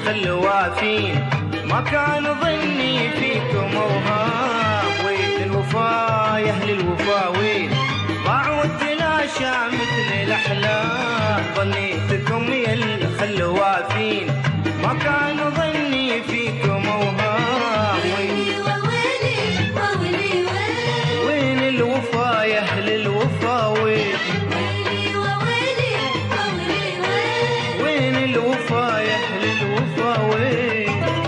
الخل وافين، ما كان ظني فيكم اوهام. وين الوفا يا اهل الوفا وين؟ ضاعوا التلاشى مثل الاحلام. ظنيتكم يا الخل وافين، ما كان ظني فيكم اوهام. وين الوفا يا اهل الوفا وين؟ وين الوفا يا اهل الوفا وين؟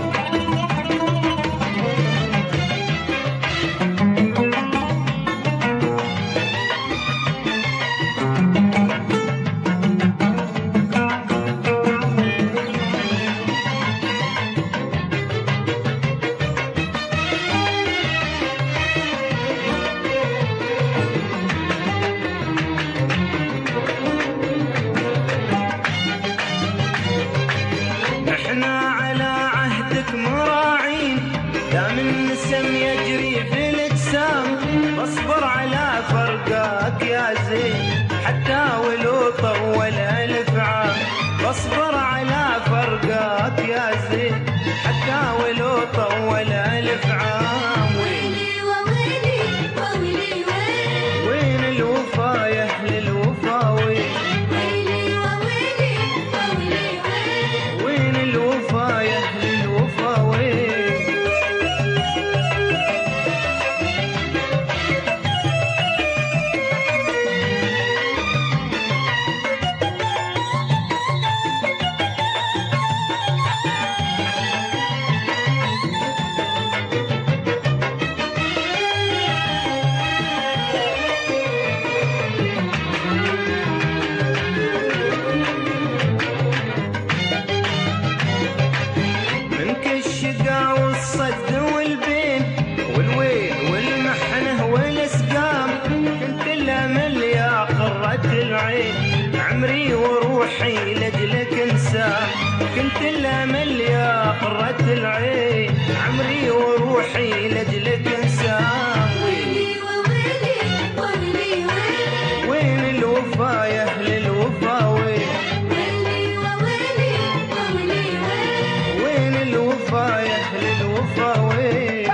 احنا على عهدك مراعين، دام النسم يجري في الاجسام. بصبر على فرقاك يا زين حتى ولو طول الف عام. بصبر على فرقاك يا زين حتى ولو طول الف عام. وين الوفا يا اهل الوفا وين؟ وين الوفا يا اهل الوفا وين؟ والصد والبين والويل والمحنه والاسقام. كنت الامل يا قرة العين، عمري وروحي لاجلك انسام. كنت الامل يا قرة العين، عمري وروحي لاجلك انسام. وين الوفا يا اهل الوفا وين؟ وين الوفا يا اهل الوفا وين؟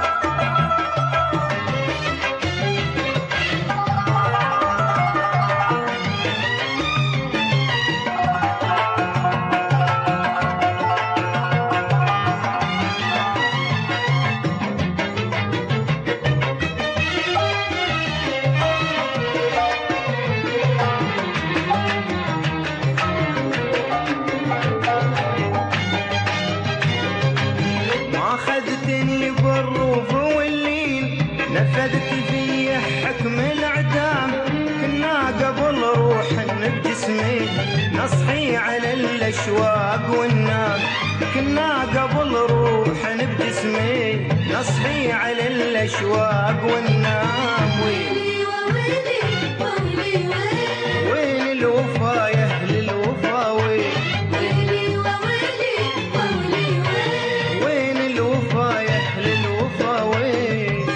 أخذتني بالروف واللين، نفذت في حكم الإعدام. كنا قبل روح بجسمي نصحي على الأشواق والنام. كنا قبل روح بجسمي نصحي على الأشواق والنام. وين الوفا يا أهل الوفا وين؟ وين الوفا يا أهل الوفا وين؟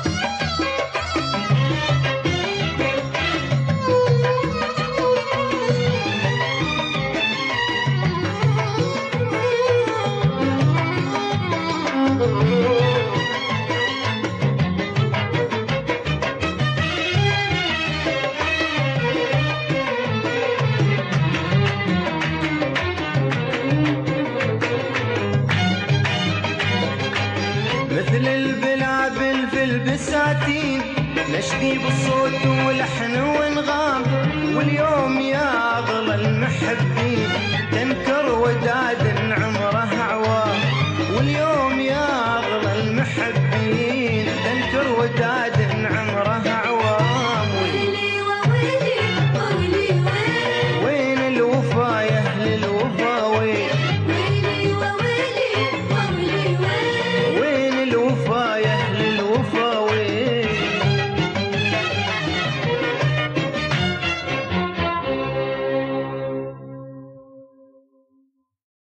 مثل البلابل في البساتين، نشدي بالصوت ولحن وانغام. واليوم يا اغلى المحبين تنكر وداد عمره عوام. واليوم يا اغلى المحبين تنكر وداد